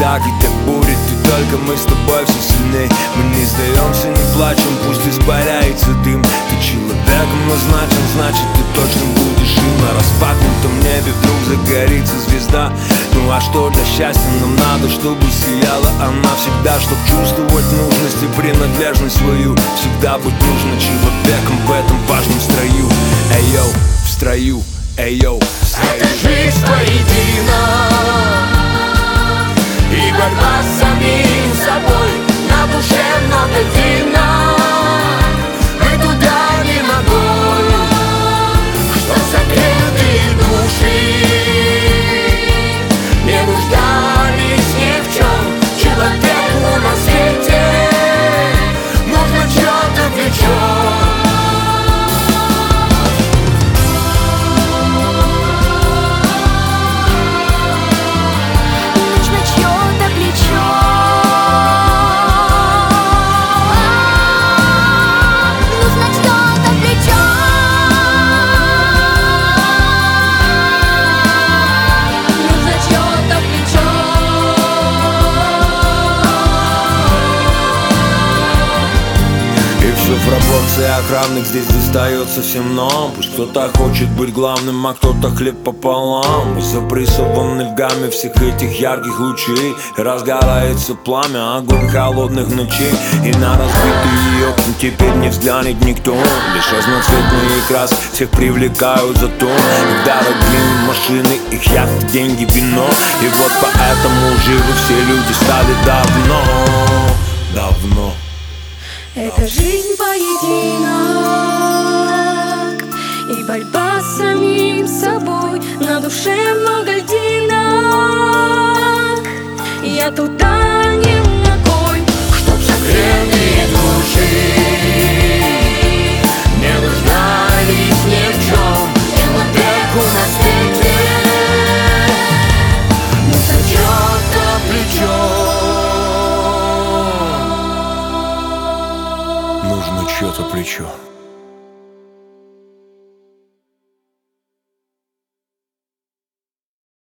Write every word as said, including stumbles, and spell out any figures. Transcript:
так и так будет, и только мы с тобой все сильней. Мы не сдаемся, не плачем, пусть испаряется дым. Ты человеком назначен, значит ты точно будешь им. На распахнутом небе вдруг загорится звезда. Ну а что для счастья нам надо, чтобы сияла она всегда? Чтоб чувствовать нужность и принадлежность свою, всегда быть нужно человеком в этом важном строю. Эй йоу, в строю, эй йоу, в строю. Это жизнь поедина и борьба с самим собой. На душе много дина, мы туда не ногой, что согретые души не нуждались ни в чем. Человеку на свете нужно чье-то плечо. В пропорциях равных здесь достается всем нам. Пусть кто-то хочет быть главным, а кто-то хлеб пополам. И запрессованный в гамме всех этих ярких лучей разгорается пламя, огонь холодных ночей. И на разбитые окна теперь не взглянет никто. Лишь разноцветные краски всех привлекают за то. Их дорогие машины, их яхты, деньги, вино. И вот поэтому живы все люди стали давно, давно. Это жизнь поединок и борьба с самим собой. На душе много льдинок, я туда не ногой. Чтоб согретые души не нуждались ни в чем. Человеку на свете нужно чье-то плечо. Нужно чье-то плечо.